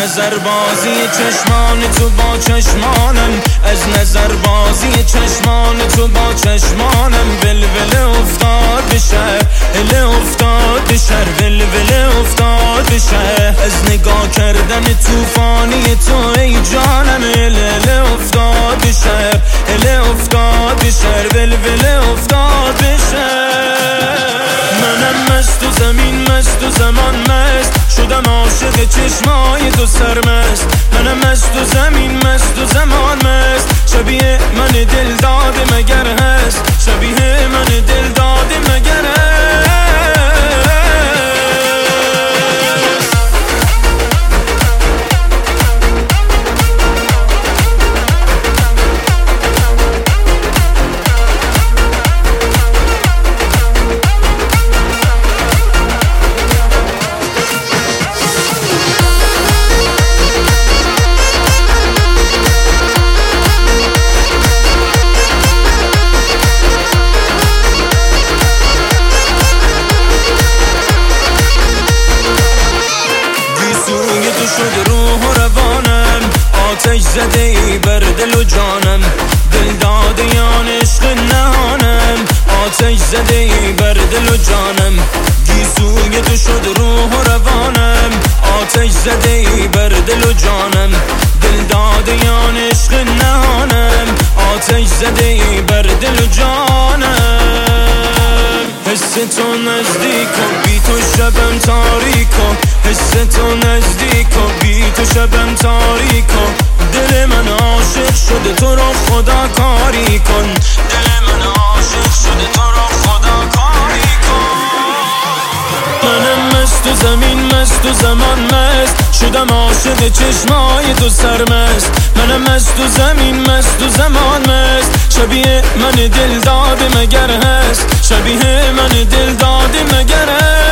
نظر بازی چشمان تو با چشمانم، از نظر بازی چشمان تو با چشمانم. ولوله افتاد به شهر، هله افتاد به شهر، ولوله افتاد به شهر. از نگاه کردن توفانی تو ای جانم، هله افتاد به شهر، هله افتاد به شهر، ولوله افتاد به شهر. منم مست و زمین مست و زمان مست، شدم عاشق چشمای تو سرمست. منم مست و زمین مست و زمان مست، شبیه من دل داده مگر هست، شبیه من دل داده مگر هست. شد روح و روانم، آتش زده ای بر دل و جانم. دل داده یان عشق نهانم، آتش زده ای بر دل و جانم. گیسوی تو شد روح و روانم، آتش زده ای بر دل و جانم. دل داده یان عشق نهانم، آتش زده ای بر دل و جانم. حس تو نزدیک و بی تو شبم تاریک و، حس تو نزدیک و بی تو شبم تاریک و. دل من عاشق شده تو رو خدا کاری کن، دل من عاشق شده تو رو خدا کاری کن. منم مست و زمین مست و زمان مست، شدم عاشق چشمای تو سرمست. منم مست و زمین مست و زمان مست، شبیه من دل داده مگر هست، شبیه من دل داده مگر هست.